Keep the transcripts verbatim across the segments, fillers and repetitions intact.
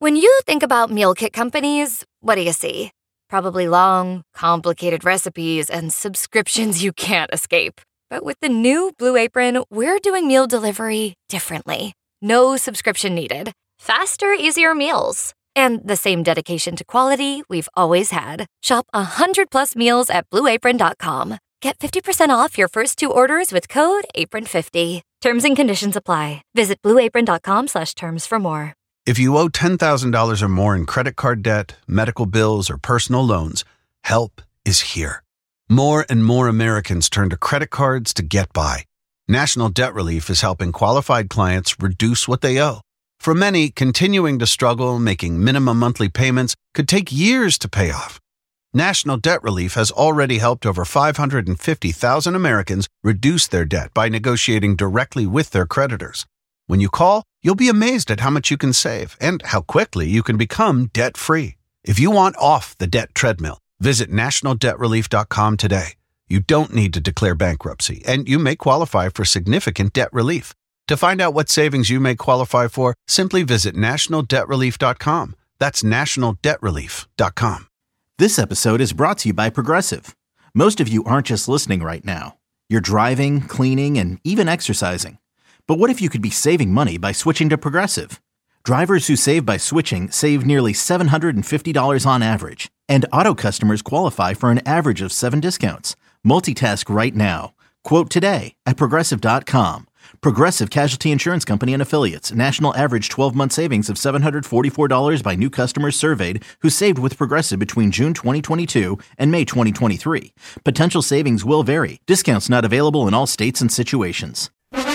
When you think about meal kit companies, what do you see? Probably long, complicated recipes and subscriptions you can't escape. But with the new Blue Apron, we're doing meal delivery differently. No subscription needed. Faster, easier meals. And the same dedication to quality we've always had. Shop one hundred plus meals at blue apron dot com. Get fifty percent off your first two orders with code apron fifty. Terms and conditions apply. Visit blue apron dot com slash terms for more. If you owe ten thousand dollars or more in credit card debt, medical bills, or personal loans, help is here. More and more Americans turn to credit cards to get by. National Debt Relief is helping qualified clients reduce what they owe. For many, continuing to struggle making minimum monthly payments could take years to pay off. National Debt Relief has already helped over five hundred fifty thousand Americans reduce their debt by negotiating directly with their creditors. When you call, you'll be amazed at how much you can save and how quickly you can become debt-free. If you want off the debt treadmill, visit national debt relief dot com today. You don't need to declare bankruptcy, and you may qualify for significant debt relief. To find out what savings you may qualify for, simply visit national debt relief dot com. That's national debt relief dot com. This episode is brought to you by Progressive. Most of you aren't just listening right now. You're driving, cleaning, and even exercising. But what if you could be saving money by switching to Progressive? Drivers who save by switching save nearly seven hundred fifty dollars on average. And auto customers qualify for an average of seven discounts. Multitask right now. Quote today at progressive dot com. Progressive Casualty Insurance Company and Affiliates. National average twelve-month savings of seven hundred forty-four dollars by new customers surveyed who saved with Progressive between June twenty twenty-two and May twenty twenty-three. Potential savings will vary. Discounts not available in all states and situations.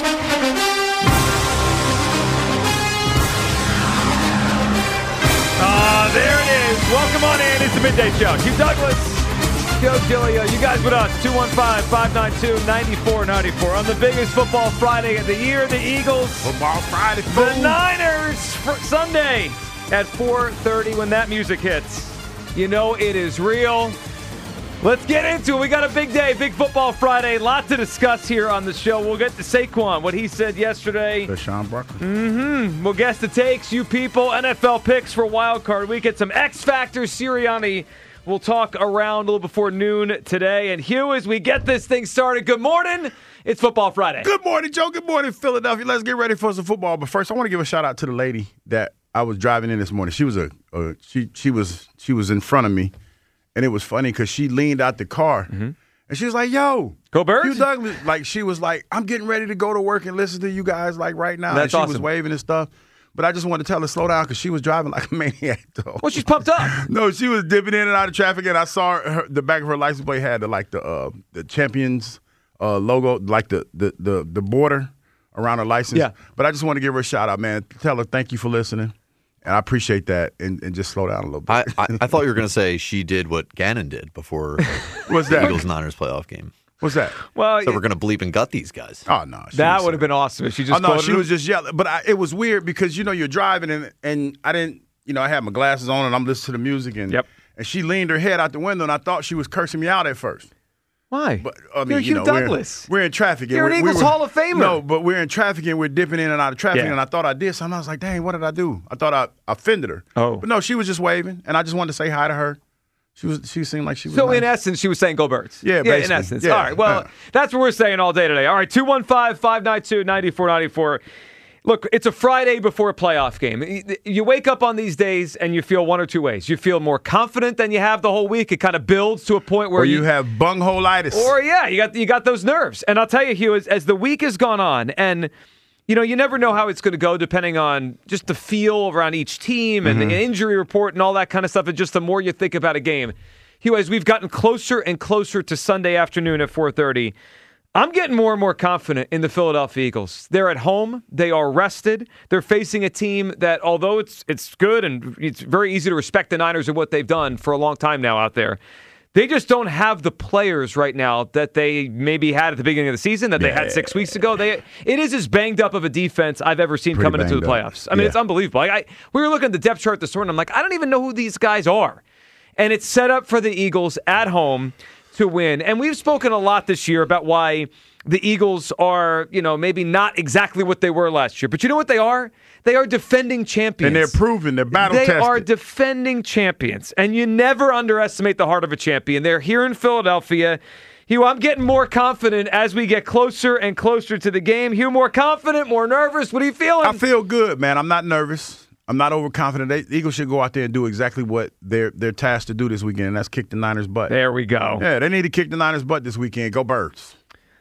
Uh, there it is. Welcome on in. It's the Midday Show. Hugh Douglas, Joe Giglio. You guys with us. two one five, five nine two, nine four nine four. On the biggest football Friday of the year, the Eagles. Football Friday. The Niners. For Sunday at four thirty when that music hits. You know it is real. Let's get into it. We got a big day, big football Friday. Lot to discuss here on the show. We'll get to Saquon, what he said yesterday. Deshaun Barkley. Mm-hmm. We'll guess the takes, you people, N F L picks for Wild Card Week. Get some X Factor. Sirianni will talk around a little before noon today. And Hugh, as we get this thing started, good morning. It's Football Friday. Good morning, Joe. Good morning, Philadelphia. Let's get ready for some football. But first, I want to give a shout out to the lady that I was driving in this morning. She was a, a she she was she was in front of me. And it was funny because she leaned out the car, mm-hmm. and she was like, yo. Go Birds? Hugh Douglas. Like, she was like, I'm getting ready to go to work and listen to you guys, like, right now. That's and she awesome. was waving and stuff. But I just wanted to tell her, slow down, because she was driving like a maniac, though. Well, she's pumped up. No, she was dipping in and out of traffic, and I saw her, the back of her license plate had the, like, the uh, the Champions uh, logo, like the, the, the, the border around her license. Yeah. But I just want to give her a shout-out, man. Tell her thank you for listening. And I appreciate that, and, and just slow down a little bit. I, I, I thought you were going to say she did what Gannon did before What's the that? Eagles-Niners playoff game. What's that? Well, So we're going to bleep and gut these guys. Oh, no. that would have been awesome if she just Oh, no, quoted she him. was just yelling. But I, it was weird because, you know, you're driving, and, and I didn't, you know, I had my glasses on, and I'm listening to the music, and, Yep. and she leaned her head out the window, and I thought she was cursing me out at first. Why? But I mean, You're you Hugh know, Douglas. We're, we're in traffic. and You're an we- Eagles we were, Hall of Famer. No, but we're in traffic and we're dipping in and out of traffic. Yeah. And I thought I did something. I was like, dang, what did I do? I thought I offended her. Oh. But no, she was just waving, and I just wanted to say hi to her. She was. She seemed like she was. So nice. in essence, she was saying go Birds. Yeah, in basically. essence. Yeah, All right, well, yeah. that's what we're saying all day today. All right, two one five, five nine two, nine four nine four. Look, it's a Friday before a playoff game. You wake up on these days and you feel one or two ways. You feel more confident than you have the whole week. It kind of builds to a point where Or you, you have bungholitis. Or yeah, you got you got those nerves. And I'll tell you, Hugh, as, as the week has gone on, and you know, you never know how it's going to go depending on just the feel around each team and mm-hmm. the injury report and all that kind of stuff. And just the more you think about a game, Hugh, as we've gotten closer and closer to Sunday afternoon at four thirty. I'm getting more and more confident in the Philadelphia Eagles. They're at home. They are rested. They're facing a team that, although it's it's good and it's very easy to respect the Niners and what they've done for a long time now out there, they just don't have the players right now that they maybe had at the beginning of the season, that they yeah. had six weeks ago. They It is as banged up of a defense I've ever seen Pretty coming into the banged up. playoffs. I mean, Yeah. it's unbelievable. Like, I, we were looking at the depth chart this morning. I'm like, I don't even know who these guys are. And it's set up for the Eagles at home to win. And we've spoken a lot this year about why the Eagles are, you know, maybe not exactly what they were last year. But you know what they are? They are defending champions. And they're proven. They're battle They tested. are defending champions. And you never underestimate the heart of a champion. They're here in Philadelphia. Hugh, I'm getting more confident as we get closer and closer to the game. Hugh, more confident, more nervous. What are you feeling? I feel good, man. I'm not nervous. I'm not overconfident. They, the Eagles should go out there and do exactly what they're they're tasked to do this weekend, and that's kick the Niners' butt. There we go. Yeah, they need to kick the Niners' butt this weekend. Go Birds.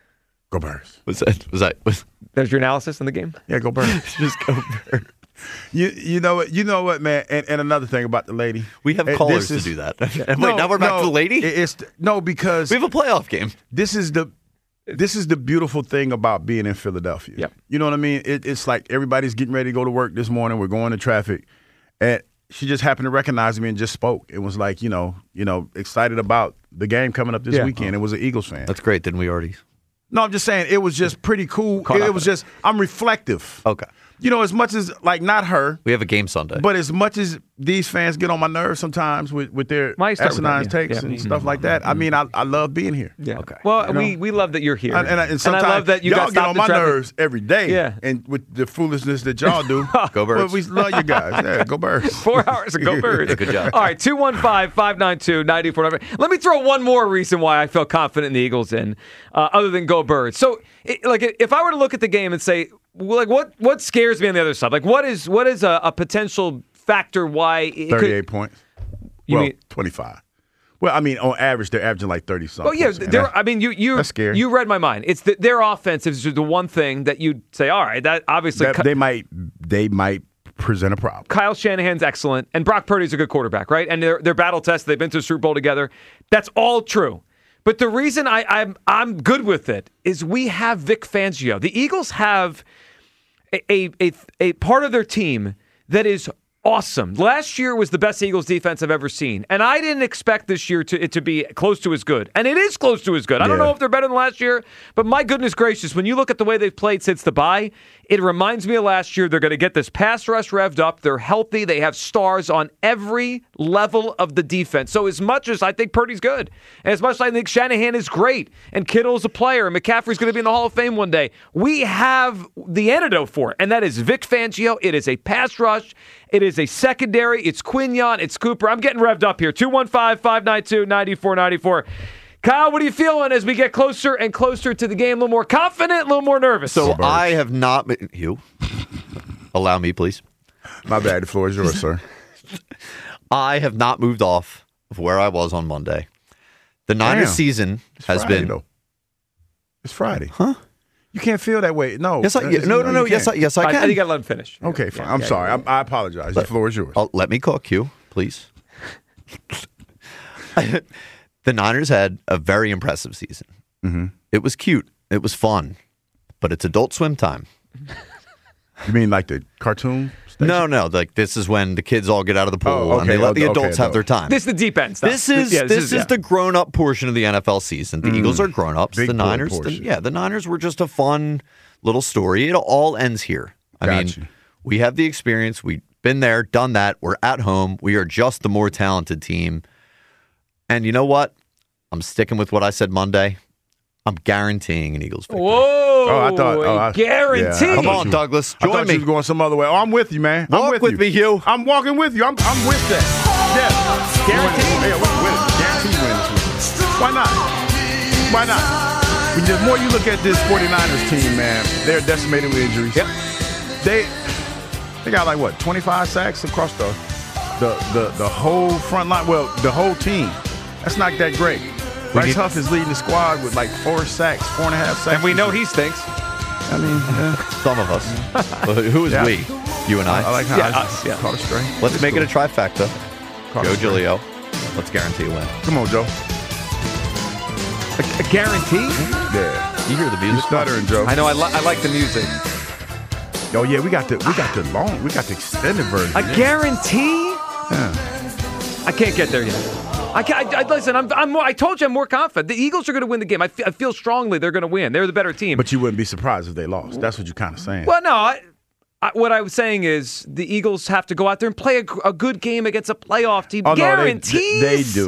Go Birds. Was that? Was that? Was, There's your analysis in the game? Yeah, go Birds. just go Birds. You you know what you know what man, and, and another thing about the lady. We have eh, callers this is- to do that. Wait, No, now we're back no, to the lady. it- It's no because We have a playoff game. this is the this is the beautiful thing about being in Philadelphia. Yep. You know what I mean? It, it's like everybody's getting ready to go to work this morning. We're going to traffic, and she just happened to recognize me and just spoke. It was like you know you know excited about the game coming up this Yeah. weekend. It was an Eagles fan. That's great. Didn't we already? No, I'm just saying it was just pretty cool. Caught It, up it was with just I'm reflective. Okay. You know, as much as like not her. We have a game Sunday. But as much as these fans get on my nerves sometimes with, with their Might start with asinine that, yeah. takes Yeah. and stuff like that, I mean, I, I love being here. Yeah. Okay. Well, You know? we, we love that you're here. And, and, I- and sometimes I love that you y'all got get stopped on in my traffic. nerves every day. Yeah. And with the foolishness that y'all do. Go Birds. But we love you guys. Yeah, go Birds. Four hours of Go Birds. Good job. All right, two one five, five nine two, nine four nine four. Let me throw one more reason why I feel confident in the Eagles in, uh, other than Go Birds. So, it, like, if I were to look at the game and say, well, like, what what scares me on the other side? Like, what is what is a, a potential factor why it thirty-eight could, points. You well, mean- twenty-five. Well, I mean, on average, they're averaging like thirty something. Oh yeah, they're, I mean, you you That's scary. you read my mind. It's the, their offense is the one thing that you'd say, all right, that obviously That- Ky- they might they might present a problem. Kyle Shanahan's excellent, and Brock Purdy's a good quarterback, right? And they're they're battle tested. They've been to a Super Bowl together. That's all true. But the reason I, I'm I'm good with it is we have Vic Fangio. The Eagles have a a a, a part of their team that is awesome. Last year was the best Eagles defense I've ever seen. And I didn't expect this year to it to be close to as good. And it is close to as good. I don't Yeah. know if they're better than last year, but my goodness gracious, when you look at the way they've played since the bye, it reminds me of last year. They're going to get this pass rush revved up. They're healthy. They have stars on every level of the defense. So as much as I think Purdy's good, and as much as I think Shanahan is great, and Kittle's a player, and McCaffrey's going to be in the Hall of Fame one day, we have the antidote for it, and that is Vic Fangio. It is a pass rush. It is a secondary. It's Quinyon. It's Cooper. I'm getting revved up here. two one five, five nine two, nine four nine four. Kyle, what are you feeling as we get closer and closer to the game? A little more confident, a little more nervous. So I have not been. You. Allow me, please. My bad. The floor is yours, sir. I have not moved off of where I was on Monday. The Niners Damn. season It's has Friday, been. though. It's Friday. Huh? You can't feel that way. No. Yes, I, It's- no, no, no. you Yes, I, can't. yes, I I, can. I think I let him finish. Okay, fine. Yeah, I'm yeah, sorry. yeah. I'm, I apologize. The floor is yours. Oh, let me cook you, please. The Niners had a very impressive season. Mm-hmm. It was cute. It was fun. But it's Adult Swim time. You mean like the cartoon? station? No, no. Like this is when the kids all get out of the pool Oh, and they okay. let the Okay, adults have no. their time. This is the deep end stuff. This is yeah, this, is, yeah. the grown-up portion of the N F L season. The Eagles are grown-ups. Big The boy Niners, the, portion. yeah, the Niners were just a fun little story. It all ends here. I Got mean, you. we have the experience. We've been there, done that. We're at home. We are just the more talented team. And you know what? I'm sticking with what I said Monday. I'm guaranteeing an Eagles victory. Whoa! Oh, I thought- oh, I- guarantee. yeah, I Come thought on, you- Douglas. I Join thought me. you was going some other way. Oh, I'm with you, man. I'm Walk with, with you. me, Hugh. I'm walking with you. I'm, I'm with that. Yes. Guaranteed? Yeah, we win. Guaranteed win this week. Why not? Why not? When the more you look at this 49ers team, man, they're decimated with injuries. Yep. They they got like what, twenty-five sacks across the the the, the whole front line. Well, the whole team. That's not that great. Bryce need- Huff is leading the squad with like four sacks, four and a half sacks. And we know he stinks. I mean, yeah. Some of us. Well, who is Yeah. we? You and I. I, I like how Yeah, I us, yeah. caught a stray. Let's It's make cool. it a trifecta. Caught Joe a stray. Giglio. Let's guarantee a win. Come on, Joe. A, a guarantee? Yeah. You hear the You music? stuttering, Joe. I know. I, li- I like the music. Oh yeah, we got the we got the long, we got the extended version. A guarantee? Yeah. I can't get there yet. I can't. I, I, listen, I'm, I'm more, I told you I'm more confident. The Eagles are going to win the game. I fe- I feel strongly they're going to win. They're the better team. But you wouldn't be surprised if they lost. That's what you're kind of saying. well, no. I, I, what I was saying is the Eagles have to go out there and play a, a good game against a playoff team. Oh, no, they- Guarantees. they, they do.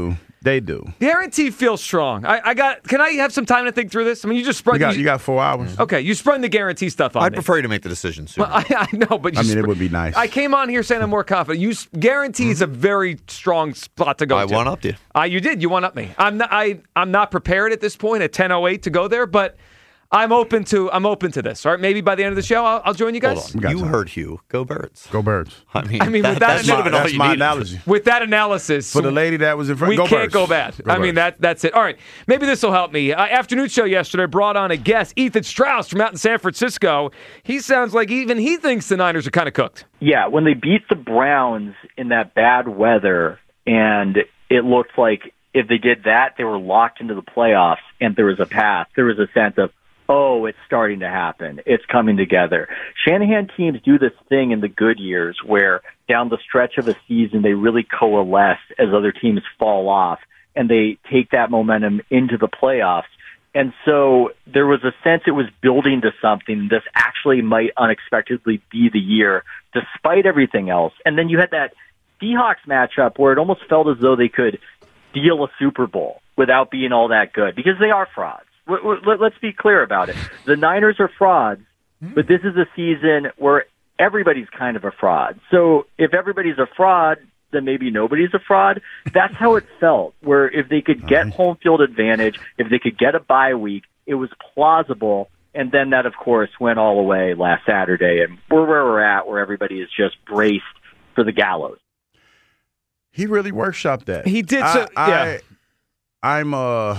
They do. Guarantee feels strong. I, I got. Can I have some time to think through this? I mean, you just sprung. You got, you, you got four hours. Okay, you sprung the guarantee stuff on I'd me. prefer you to make the decision soon. Well, I, I know, but you I mean, spr- it would be nice. I came on here saying I'm more confident. You s- guarantee is a very strong spot to go I to. one upped you. Uh, you did. You one up me. I'm not. I. I'm not prepared at this point at ten oh eight to go there, but I'm open to. I'm open to this. All right. Maybe by the end of the show, I'll, I'll join you guys. Hold on. You time. heard Hugh. Go Birds. Go Birds. I mean, I mean, that, with that that should have been all That's you my needed. analogy. With that analysis, For the lady that was in front, we go can't Birds. go bad. Go I mean, Birds. that that's it. All right. Maybe this will help me. Uh, afternoon show yesterday brought on a guest, Ethan Strauss from out in San Francisco. He sounds like even he thinks the Niners are kind of cooked. Yeah, when they beat the Browns in that bad weather, and it looked like if they did that, they were locked into the playoffs, and there was a path. There was a sense of, oh, it's starting to happen. It's coming together. Shanahan teams do this thing in the good years where down the stretch of a season, they really coalesce as other teams fall off, and they take that momentum into the playoffs. And so there was a sense it was building to something. This actually might unexpectedly be the year, despite everything else. And then you had that Seahawks matchup where it almost felt as though they could steal a Super Bowl without being all that good, because they are frauds. Let's be clear about it. The Niners are frauds, but this is a season where everybody's kind of a fraud. So if everybody's a fraud, then maybe nobody's a fraud. That's how it felt, where if they could get home field advantage, if they could get a bye week, it was plausible. And then that, of course, went all away last Saturday. And we're where we're at, where everybody is just braced for the gallows. He really workshopped that. He did. I, So, yeah. I, I'm, uh,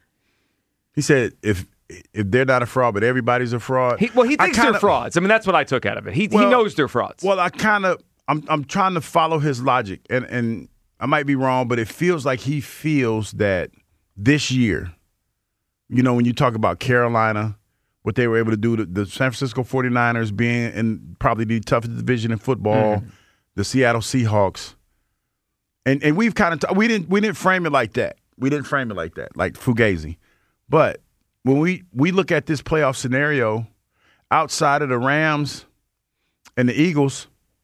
he said, if if they're not a fraud, but everybody's a fraud. He, well, he I thinks kinda, they're frauds. I mean, that's what I took out of it. He, Well, he knows they're frauds. Well, I kind of, I'm I'm trying to follow his logic, and, and I might be wrong, but it feels like he feels that this year, you know, when you talk about Carolina, what they were able to do, the, the San Francisco forty-niners being in probably the toughest division in football, mm-hmm. the Seattle Seahawks, and and we've kind of t- we didn't we didn't frame it like that. We didn't frame it like that, like Fugazi. But when we, we look at this playoff scenario, outside of the Rams and the Eagles,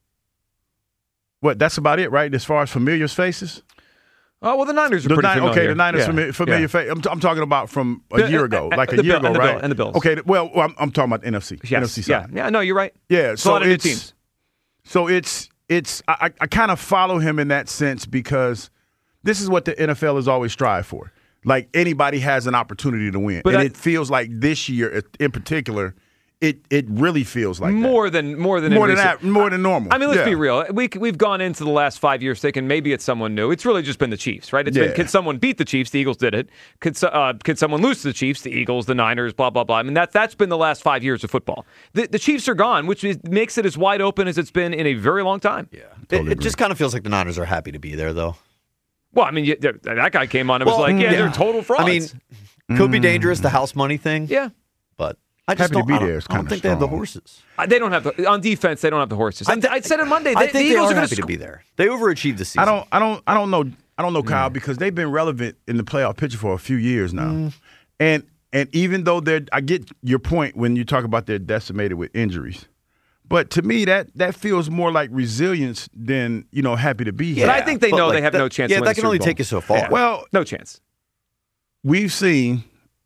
what, that's about it, right, as far as familiar faces? Oh, well, the Niners are the pretty Ni- familiar. Okay, the Niners yeah. familiar, familiar yeah. face. I'm, t- I'm talking about from a The- year ago, uh, like a the year Bill- ago, and the right? Bill- and the Bills. Okay, well, well I'm, I'm talking about N F C, Yes. N F C side. Yeah, yeah, no, you're right. Yeah, It's so a lot of new it's teams. so it's it's I, I kind of follow him in that sense because this is what the N F L has always strived for. Like anybody has an opportunity to win, But and I- it feels like this year in particular, it it really feels like more that. than more than more in than recent- that, more than normal. I mean, let's Yeah. be real. We we've gone into the last five years thinking maybe it's someone new. It's really just been the Chiefs, right? It's Yeah. been could someone beat the Chiefs? The Eagles did it. Could so- uh, could someone lose to the Chiefs? The Eagles, the Niners, blah blah blah. I mean, that that's been the last five years of football. The, the Chiefs are gone, which is, makes it as wide open as it's been in a very long time. Yeah. Totally it, it just kind of feels like the Niners are happy to be there, though. Well, I mean, you, that guy came on and was Well, like, "Yeah, yeah. they're total frauds." I mean, could be dangerous, the house money thing. yeah. But I just Happy to don't, be I don't, there is I don't kinda think they have the strong. horses. Uh, They don't have the on defense. They don't have the horses. I, th- I said it Monday. I the, think the they Eagles are gonna happy sc- to be there. They overachieved this season. I don't, I don't, I don't know, I don't know, Kyle, because they've been relevant in the playoff picture for a few years now, Mm. and and even though they're, I get your point when you talk about they're decimated with injuries, but to me that that feels more like resilience than you know happy to be here. But I think they But, know like, they have that- no chance. Yeah, to win that the can Super only Bowl. take you so far. Yeah. Well, no chance. we've seen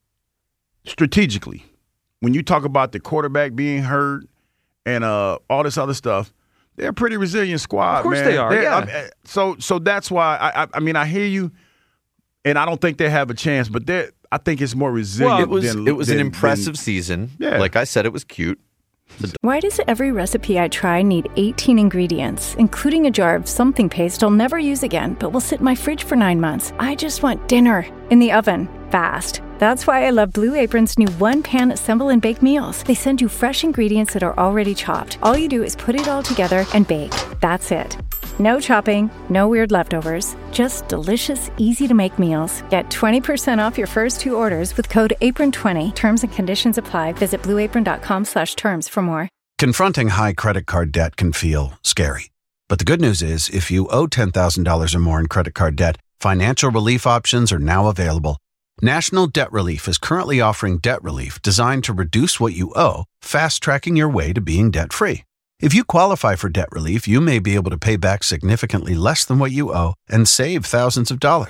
strategically when you talk about the quarterback being hurt and uh, all this other stuff, they're a pretty resilient squad. Of course man. they are, They're- yeah. I- so so that's why I, I I mean I hear you, and I don't think they have a chance, but they I think it's more resilient. it was than, it was an than- impressive than- season. Yeah. Like I said, it was cute. Why does every recipe I try need eighteen ingredients, including a jar of something paste I'll never use again, but will sit in my fridge for nine months? I just want dinner in the oven, fast. That's why I love Blue Apron's new one-pan assemble and bake meals. They send you fresh ingredients that are already chopped. All you do is put it all together and bake. That's it. No chopping, no weird leftovers, just delicious, easy-to-make meals. Get twenty percent off your first two orders with code apron twenty. Terms and conditions apply. Visit blueapron.com slash terms for more. Confronting high credit card debt can feel scary. But the good news is, if you owe ten thousand dollars or more in credit card debt, financial relief options are now available. National Debt Relief is currently offering debt relief designed to reduce what you owe, fast-tracking your way to being debt-free. If you qualify for debt relief, you may be able to pay back significantly less than what you owe and save thousands of dollars.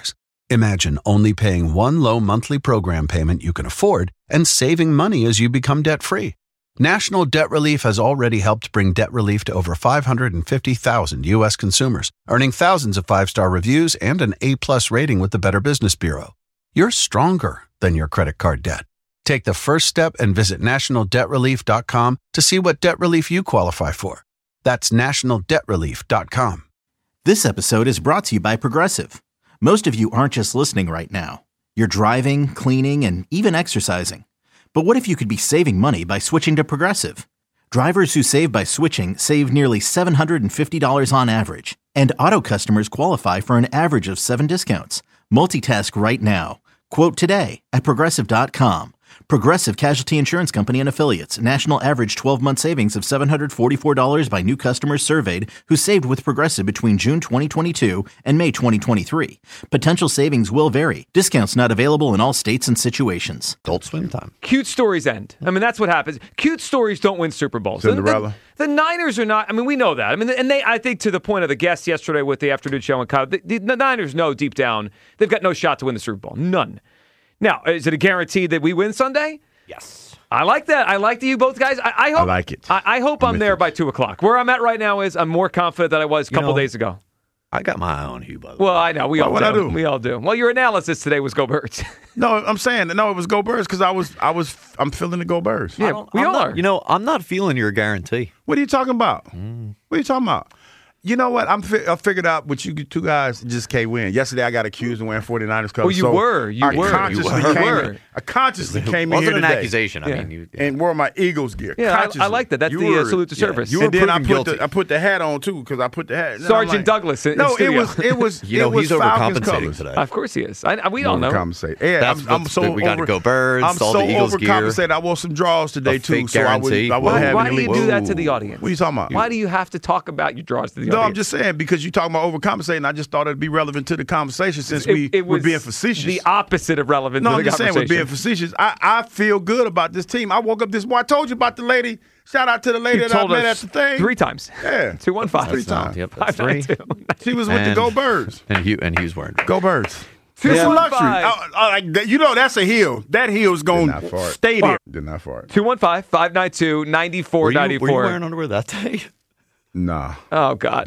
Imagine only paying one low monthly program payment you can afford and saving money as you become debt-free. National Debt Relief has already helped bring debt relief to over five hundred fifty thousand U S consumers, earning thousands of five-star reviews and an A-plus rating with the Better Business Bureau. You're stronger than your credit card debt. Take the first step and visit national debt relief dot com to see what debt relief you qualify for. That's national debt relief dot com. This episode is brought to you by Progressive. Most of you aren't just listening right now. You're driving, cleaning, and even exercising. But what if you could be saving money by switching to Progressive? Drivers who save by switching save nearly seven hundred fifty dollars on average, and auto customers qualify for an average of seven discounts. Multitask right now. Quote today at progressive dot com. Progressive Casualty Insurance Company and Affiliates. National average twelve-month savings of seven hundred forty-four dollars by new customers surveyed who saved with Progressive between June twenty twenty-two and May twenty twenty-three. Potential savings will vary. Discounts not available in all states and situations. Adult Swim time. Cute stories end. I mean, that's what happens. Cute stories don't win Super Bowls. Cinderella. The, the Niners are not. I mean, we know that. I mean, and they. I think to the point of the guest yesterday with the afternoon show and Kyle, the, the, the Niners know deep down they've got no shot to win the Super Bowl. None. Now, is it a guarantee that we win Sunday? Yes. I like that. I like that you both guys. I, I hope. I like it. I, I hope I'm, I'm there by two o'clock. Where I'm at right now is I'm more confident than I was a couple you know, days ago. I got my eye on you, by the way. Well, I know we all what do. I do. We all do. Well, your analysis today was Go Birds. No, I'm saying no. It was Go Birds because I was, I was, I'm feeling the Go Birds. Yeah, we I'm all not, are. You know, I'm not feeling your guarantee. What are you talking about? Mm. What are you talking about? You know what? I'm fi- I figured out what you two guys just can't win. Yesterday, I got accused of wearing 49ers colors. Oh, you so were. You I were. Consciously You were. Came You were. In, I consciously came in Wasn't here an today accusation. I Yeah. mean, you. and wore my Eagles gear. Yeah, I, consciously. I like that. That's You the uh, were- salute to yeah, service. you were and then I proven put guilty. the I put the hat on too because I put the hat. and I'm Sergeant like- Douglas in, in No, it studio. was it was You know, it was he's Falcons overcompensating colors. today. Of course he is. I, I, we all know. Overcompensate. Yeah, That's I'm, I'm what's so good. We gotta over, go Birds, I'm all so the Eagles gear. overcompensated. I wore some draws today A too, fake so I would guarantee. I would Why, have why any do you lead. do that to the Whoa. audience? What are you talking about? Why do you have to talk about your draws to the No, audience? I'm just saying because you're talking about overcompensating. I just thought it'd be relevant to the conversation since It- we it were was being facetious. The opposite of relevant no, to I'm the just saying we're being conversation. facetious. I, I feel good about this team. I woke up this morning. I told you about the lady. Shout out to the lady You that I told met at us the thing. three times. Yeah. two one five. Three That's not- times. Yep, that's three. She was with And- the Go Birds. And Hugh and Hugh's wearing. Go Birds. Two It's a one luxury. five. I- I like that- you know, that's a hill. That hill's going Did not fart. to stay there. Oh. Did not fart. two one five, five nine two, nine four Were nine you, were you four. wearing underwear that day? Nah. Oh, God.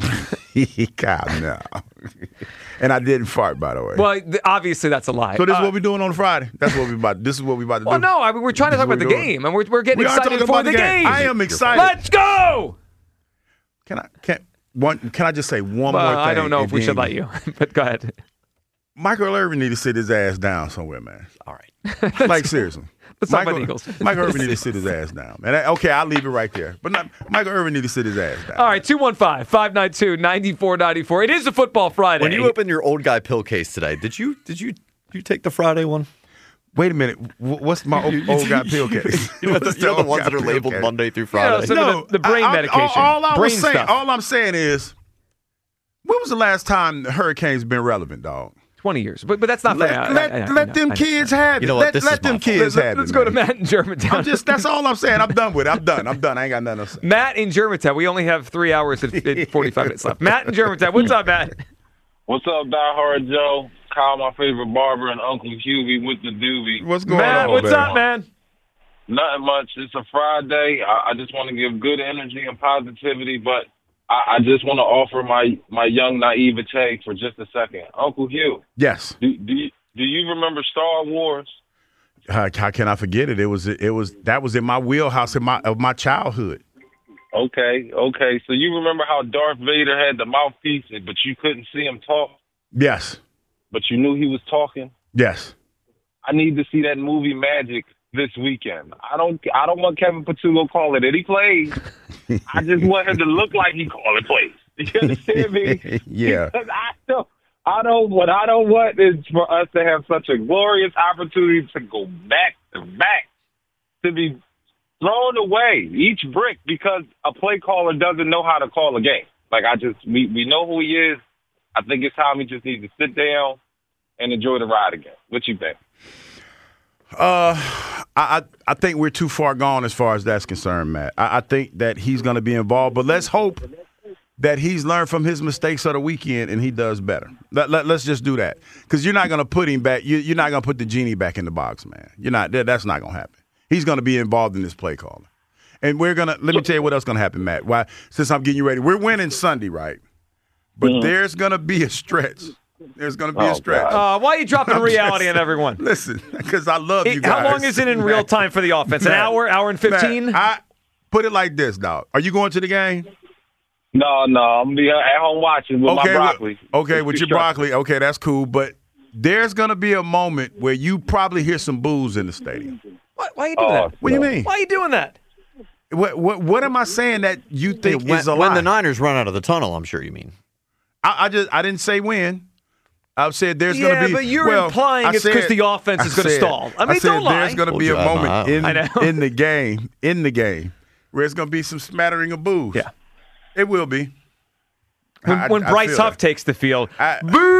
God, no. And I didn't fart, by the way. Well, th- obviously that's a lie. so this is Uh, what we're doing on Friday. That's what we about. This is what we about to Well, do. no, I mean, we're trying to This talk is about the what we're doing. game, and we're, we're getting We are excited talking for about the the game. game. I am excited. Let's go! Can I can one? Can I just say one Well, more thing? I don't know and if we should then- let you, but go ahead. Michael Irvin need to sit his ass down somewhere, man. All right. Like seriously. Let's talk about Michael, the Eagles. Michael Irvin need to sit his ass down, man. Okay, I'll leave it right there. But not, Michael Irvin need to sit his ass down. All right, two one five, five nine two, nine four nine four. It is a football Friday. When you opened your old guy pill case today, did you did you you take the Friday one? Wait a minute. Wh- What's my old, old guy pill case? You know, the, What's you know the old ones guy that are pill labeled case? Monday through You know, Friday. some of the, the brain I- I- medication. All, all I brain was saying, stuff. all I'm saying is, when was the last time the hurricane's been relevant, dog? twenty years. But but that's not Let, fair. I- let, I- I- let I- them I- kids have it. You know what? Let, This let is them my kids Let's, have let's it. go to man. Matt in Germantown. I'm just, that's all I'm saying. I'm done with it. I'm done. I'm done. I ain't got nothing else to say. Matt in Germantown. We only have three hours and and forty-five minutes left. Matt in Germantown. What's up, Matt? What's up, Die Hard Joe? Kyle, my favorite barber, and Uncle Hughie with the doobie. What's going Matt, on, what's man? up, man? Nothing much. It's a Friday. I, I just want to give good energy and positivity, but I, I just want to offer my, my young naivete for just a second. Uncle Hugh, Yes. do, do, you, do you remember Star Wars? How, how can I forget it? It was it was that was in my wheelhouse in my of my childhood. Okay, okay. So you remember how Darth Vader had the mouthpiece, but you couldn't see him talk, Yes. but you knew he was talking? Yes. I need to see that movie Magic this weekend. I don't I don't want Kevin Patullo calling it he plays. I just want him to look like he call it plays. You understand me? Yeah. Because I don't I don't what I don't want is for us to have such a glorious opportunity to go back to back, to be thrown away each brick because a play caller doesn't know how to call a game. Like I just we, we know who he is. I think it's time we just need to sit down and enjoy the ride again. What you think? Uh, I, I I think we're too far gone as far as that's concerned, Matt. I, I think that he's going to be involved, but let's hope that he's learned from his mistakes of the weekend and he does better. Let, let, let's just do that. Because you're not going to put him back. You, you're not going to put the genie back in the box, man. You're not. That's not going to happen. He's going to be involved in this play calling. And we're going to – let me tell you what else going to happen, Matt. Why? Since I'm getting you ready. We're winning Sunday, right? But mm-hmm. there's going to be a stretch. There's going to be oh, a stretch. Uh, why are you dropping reality on everyone? Listen, because I love it, you guys. How long is it in real time for the offense? An Matt, hour, hour and fifteen? Matt, I put it like this, dog. Are you going to the game? No, no. I'm going to be at home watching with okay, my broccoli. With, okay, with your broccoli. Okay, that's cool. But there's going to be a moment where you probably hear some boos in the stadium. Why, why are you doing oh, that? What do you mean? Why are you doing that? What, what, what am I saying that you think when, is a lie? When the Niners run out of the tunnel, I'm sure you mean. I, I just I didn't say when. I said there's yeah, going to be. Yeah, but you're well, implying I it's because said, the offense is going to stall. I mean, I said don't lie. there's going to be a moment in, in the game, in the game, where it's going to be some smattering of boos. Yeah. It will be. When, I, when I Bryce Huff that. takes the field, I,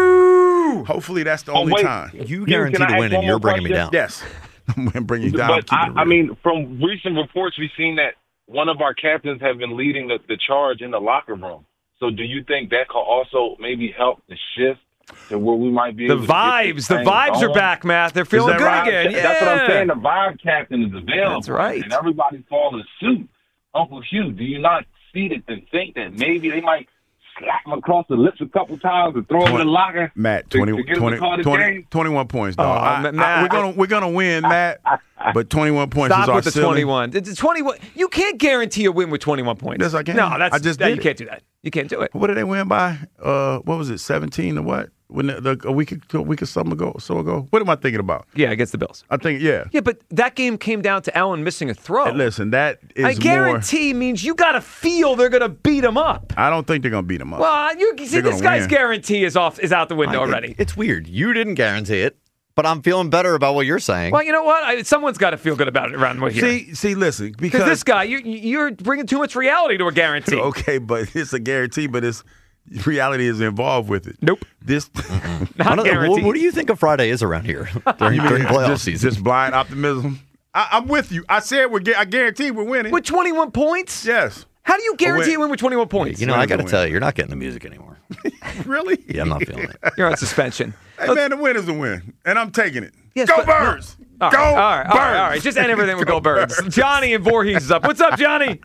boo! Hopefully that's the oh, only wait. time. You guarantee to win, and you're bringing question? me down. Yes. I'm going to bring you down. But, I, I mean, from recent reports, we've seen that one of our captains have been leading the, the charge in the locker room. So do you think that could also maybe help the shift to where we might be the able vibes, to the vibes going? are back, Matt. They're feeling good right? again. Yeah. That's what I'm saying. The vibe captain is available. That's right. And everybody's following suit. Uncle Hugh, do you not see it and think that maybe they might slap him across the lips a couple times and throw him in the locker? Matt, to, twenty, to get twenty, him to twenty, twenty-one points, dog. Oh, I, Matt, I, we're gonna we're gonna win, Matt. But twenty-one points Stop is our with the ceiling. twenty-one. It's twenty-one. You can't guarantee a win with twenty-one points. Yes, I can. No, that's I just that, did you it. can't do that. You can't do it. What did they win by? Uh, what was it? Seventeen or what? When the, the, a week a week or something ago, so ago. What am I thinking about? Yeah, against the Bills. I think yeah. Yeah, but that game came down to Allen missing a throw. Hey, listen, that is I guarantee more, means you got to feel they're going to beat him up. I don't think they're going to beat him up. Well, you see, this guy's win. guarantee is off is out the window I, already. It, it's weird. You didn't guarantee it, but I'm feeling better about what you're saying. Well, you know what? I, someone's got to feel good about it around here. See, see, listen, because this guy, you, you're bringing too much reality to a guarantee. Okay, but it's a guarantee, but it's reality is involved with it. Nope. This. Not what, guaranteed. what do you think a Friday is around here during, during playoff just, season? Just blind optimism. I, I'm with you. I said we're. I guarantee we're winning With twenty-one points? Yes. How do you guarantee a win with twenty-one points? You know, I got to win. tell you, you're not getting the music anymore. Really? Yeah, I'm not feeling it. You're on suspension. Hey, man, the win is a win, and I'm taking it. Yes, Go but- Birds! All right, Go all right, Birds! all right, all right. Just end everything with Go Birds. Johnny and Voorhees is up. What's up, Johnny?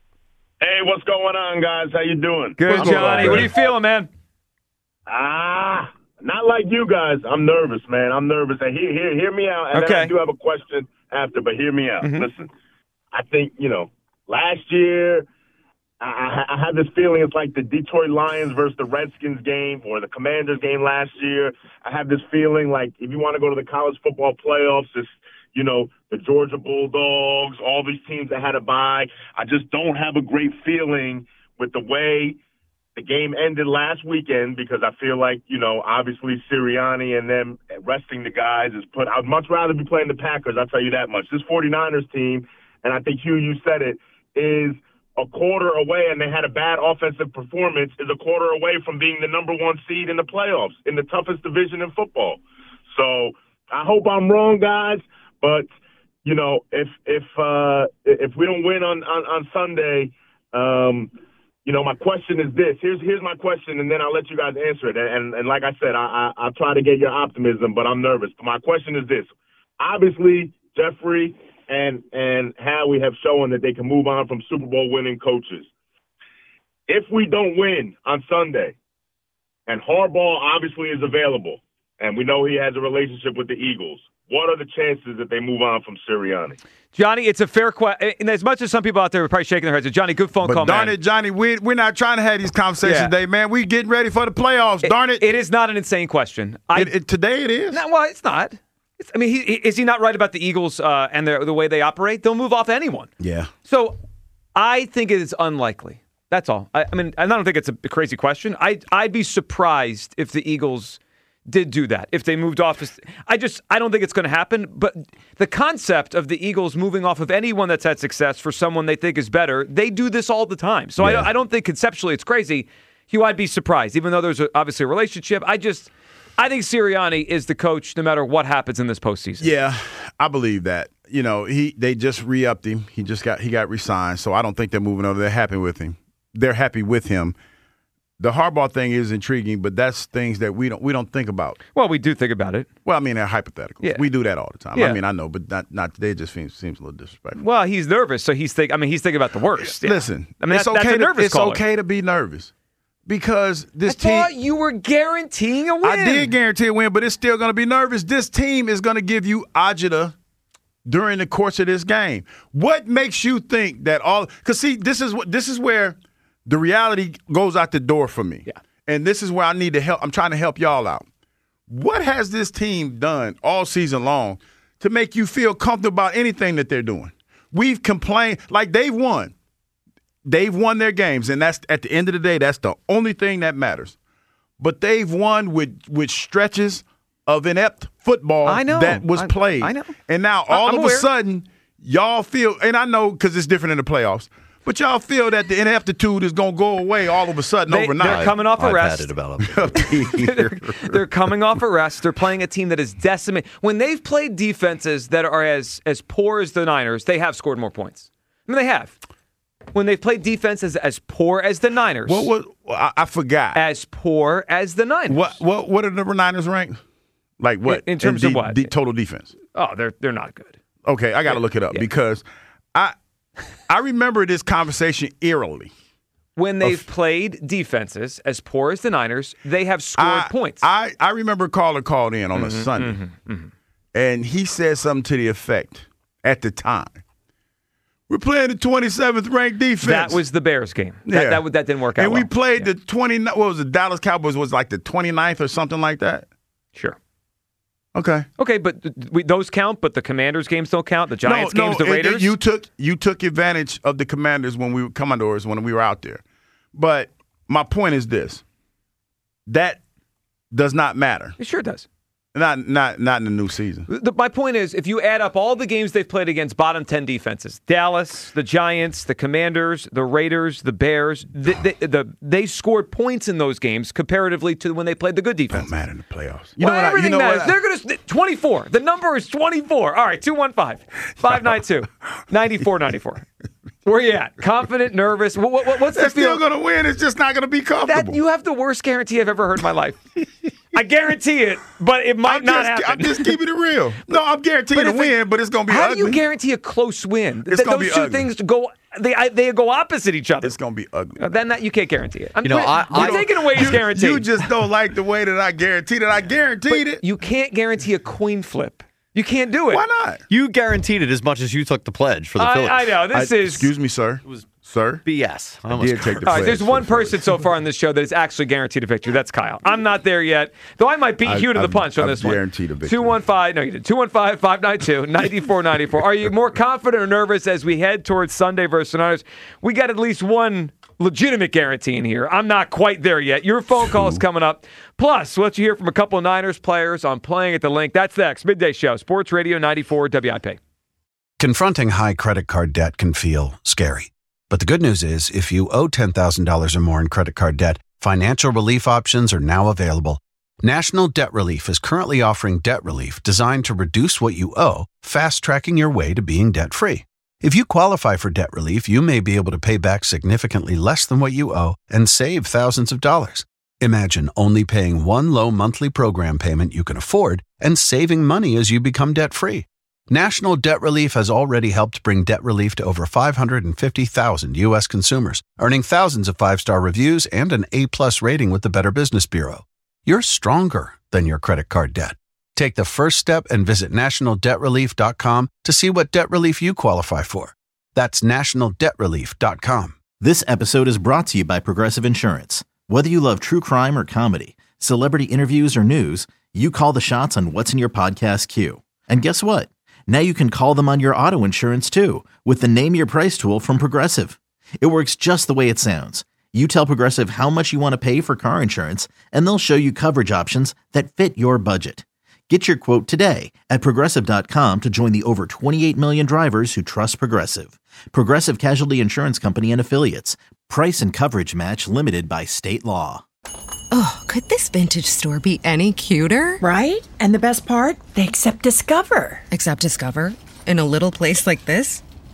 Hey, what's going on, guys? How you doing? Good, Johnny. What are you feeling, man? Ah, not like you guys. I'm nervous, man. I'm nervous. And hear, hear, hear me out. And Okay. then I do have a question after, but hear me out. Mhm. Listen, I think, you know, last year I, I, I had this feeling it's like the Detroit Lions versus the Redskins game or the Commanders game last year. I have this feeling like if you want to go to the college football playoffs, it's, you know, the Georgia Bulldogs, all these teams that had a bye. I just don't have a great feeling with the way the game ended last weekend because I feel like, you know, obviously Sirianni and them resting the guys is put – I'd much rather be playing the Packers, I'll tell you that much. This 49ers team, and I think, Hugh, you said it, is a quarter away, and they had a bad offensive performance, is a quarter away from being the number one seed in the playoffs, in the toughest division in football. So I hope I'm wrong, guys, but, you know, if if uh, if we don't win on, on, on Sunday um, – you know, my question is this. Here's here's my question, and then I'll let you guys answer it. And and, and like I said, I, I I'll try to get your optimism, but I'm nervous. But my question is this. Obviously, Jeffrey and and Howie have shown that they can move on from Super Bowl winning coaches. If we don't win on Sunday, and Harbaugh obviously is available, and we know he has a relationship with the Eagles, what are the chances that they move on from Sirianni? Johnny, it's a fair question. And as much as some people out there are probably shaking their heads, Johnny, good phone But call, darn man. it, Johnny, we, we're not trying to have these conversations Yeah. today, man. We getting ready for the playoffs. It- darn it. It is not an insane question. I, It- it- today it is. No, well, it's not. It's, I mean, he, is he not right about the Eagles uh, and their, the way they operate? They'll move off anyone. Yeah. So I think it is unlikely. That's all. I, I mean, I don't think it's a crazy question. I, I'd be surprised if the Eagles did do that, if they moved off. I just, I don't think it's going to happen. But the concept of the Eagles moving off of anyone that's had success for someone they think is better, they do this all the time. So Yeah. I, I don't think conceptually it's crazy. Hugh, I'd be surprised, even though there's a, obviously a relationship. I just, I think Sirianni is the coach no matter what happens in this postseason. Yeah, I believe that. You know, he they just re-upped him. He just got he got re-signed. So I don't think they're moving over. They're happy with him. They're happy with him. the Harbaugh thing is intriguing, but that's things that we don't we don't think about. Well, we do think about it. Well, I mean, they're hypothetical. Yeah. We do that all the time. Yeah. I mean, I know, but not not today. It just seems seems a little disrespectful. Well, he's nervous, so he's think. I mean, he's thinking about the worst. Yeah. Listen, I mean, it's that, okay. that's a to, nervous it's caller. okay to be nervous because this I team. thought you were guaranteeing a win. I did guarantee a win, but it's still going to be nervous. This team is going to give you agita during the course of this game. What makes you think that all? Because see, this is what this is where the reality goes out the door for me. Yeah. And this is where I need to help. I'm trying to help y'all out. What has this team done all season long to make you feel comfortable about anything that they're doing? We've complained, like they've won. They've won their games, and that's at the end of the day, that's the only thing that matters. But they've won with, with stretches of inept football I know. that was I, played. I know. And now all I'm of aware. a sudden, y'all feel, and I know because it's different in the playoffs, but y'all feel that the ineptitude is going to go away all of a sudden They- overnight. they're coming off a I've rest. had it about it. they're, they're coming off a rest. They're playing a team that is decimated. When they've played defenses that are as as poor as the Niners, they have scored more points. I mean, they have. When they've played defenses as poor as the Niners, What was I, I forgot? as poor as the Niners. What what what are the Niners ranked? Like what In- in terms de- of what? de- total defense? Oh, they're they're not good. Okay, I got to look it up Yeah. because I I remember this conversation eerily. When they've played defenses as poor as the Niners, they have scored I, points. I I remember a caller called in on a Mm-hmm, Sunday, and he said something to the effect at the time. We're playing the twenty-seventh ranked defense. that was the Bears game. That, Yeah. that, that didn't work out and we well. played Yeah. the twenty. What was it? Dallas Cowboys was like the twenty-ninth or something like that. Sure. Okay. Okay, but th- we, those count, but the Commanders games don't count. The Giants no, games, no, the it- Raiders. it- you took you took advantage of the Commanders when we were Commodores when we were out there. But my point is this: that does not matter. It sure does. Not not not in the new season. The, my point is, if you add up all the games they've played against bottom ten defenses, Dallas, the Giants, the Commanders, the Raiders, the Bears, the, the, the, they scored points in those games comparatively to when they played the good defense. Don't matter in the playoffs. You well, know what everything I, you know matters. what I- They're going to twenty-four. The number is twenty-four. All right, two one five, five nine two, nine four nine four. Where you at? Confident, nervous? What, what, what's They're the feel? still going to win. It's just not going to be comfortable. That you have the worst guarantee I've ever heard in my life. I guarantee it, but it might I'm not just, happen. I'm just keeping it real. No, I'm guaranteeing But a if it- win, but it's going to be How ugly. do you guarantee a close win? It's Th- gonna Those be two ugly. things go they I, they go opposite each other. It's going to be ugly. Uh, then that you can't guarantee it. I'm, You know, we're, I- we're I- taking away his You- guarantee. You just don't like the way that I guaranteed it. I guaranteed it. you can't guarantee a coin flip. You can't do it. Why not? You guaranteed it as much as you took the pledge for the Phillies. I, I know this I- is. Excuse me, sir. Sir? B S. I I almost did take the All right, pledge there's for one the Phillies. person so far on this show that is actually guaranteed a victory. That's Kyle. I'm not there yet, though I might beat I've- you to the I've- punch on I've this one. guaranteed a victory. two one five, no, you did. two one five, five nine two, nine four nine four. Are you more confident or nervous as we head towards Sunday versus the Niners? We got at least one legitimate guarantee in here. I'm not quite there yet. Your phone call is coming up. Plus, we'll let you hear from a couple of Niners players on Playing at the Link. That's next. Midday Show, Sports Radio ninety-four W I P. Confronting high credit card debt can feel scary. But the good news is, if you owe ten thousand dollars or more in credit card debt, financial relief options are now available. National Debt Relief is currently offering debt relief designed to reduce what you owe, fast-tracking your way to being debt-free. If you qualify for debt relief, you may be able to pay back significantly less than what you owe and save thousands of dollars. Imagine only paying one low monthly program payment you can afford and saving money as you become debt-free. National Debt Relief has already helped bring debt relief to over five hundred fifty thousand U S consumers, earning thousands of five-star reviews and an A-plus rating with the Better Business Bureau. You're stronger than your credit card debt. Take the first step and visit national debt relief dot com to see what debt relief you qualify for. That's national debt relief dot com. This episode is brought to you by Progressive Insurance. Whether you love true crime or comedy, celebrity interviews or news, you call the shots on what's in your podcast queue. And guess what? Now you can call them on your auto insurance too with the Name Your Price tool from Progressive. It works just the way it sounds. You tell Progressive how much you want to pay for car insurance, and they'll show you coverage options that fit your budget. Get your quote today at progressive dot com to join the over twenty-eight million drivers who trust Progressive. Progressive Casualty Insurance Company and Affiliates. Price and coverage match limited by state law. Oh, could this vintage store be any cuter? Right? And the best part? They accept Discover. Accept Discover? In a little place like this?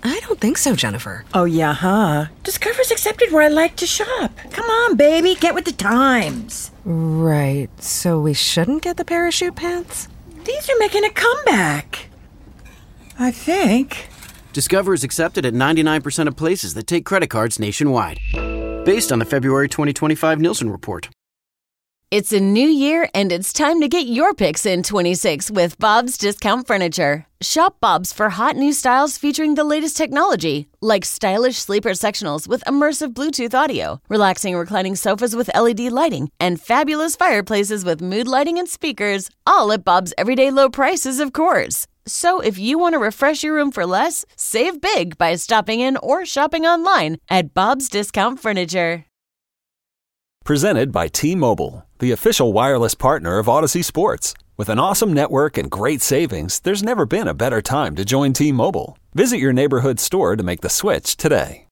I don't think so, Jennifer. Oh, yeah, huh? Discover's accepted where I like to shop. Come on, baby, get with the times. Right, so we shouldn't get the parachute pants? These are making a comeback. I think. Discover is accepted at ninety-nine percent of places that take credit cards nationwide. Based on the February twenty twenty-five Nielsen report. It's a new year, and it's time to get your picks in twenty-six with Bob's Discount Furniture. Shop Bob's for hot new styles featuring the latest technology, like stylish sleeper sectionals with immersive Bluetooth audio, relaxing reclining sofas with L E D lighting, and fabulous fireplaces with mood lighting and speakers, all at Bob's everyday low prices, of course. So if you want to refresh your room for less, save big by stopping in or shopping online at Bob's Discount Furniture. Presented by T-Mobile, the official wireless partner of Odyssey Sports. With an awesome network and great savings, there's never been a better time to join T-Mobile. Visit your neighborhood store to make the switch today.